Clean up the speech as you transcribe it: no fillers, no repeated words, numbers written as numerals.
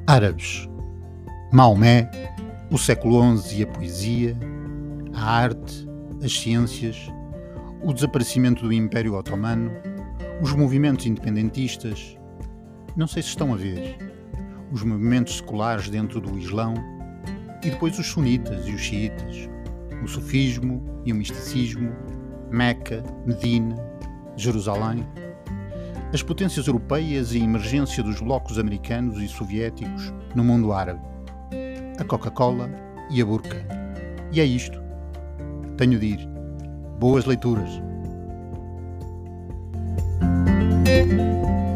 Árabes. Maomé, o século XI e a poesia, a arte, as ciências, o desaparecimento do Império Otomano, os movimentos independentistas. Não sei se estão a ver. Os movimentos seculares dentro do Islão e depois os sunitas e os xiitas, o sufismo e o misticismo, Meca, Medina, Jerusalém, as potências europeias e a emergência dos blocos americanos e soviéticos no mundo árabe, a Coca-Cola e a burca. E é isto. Tenho de ir. Boas leituras.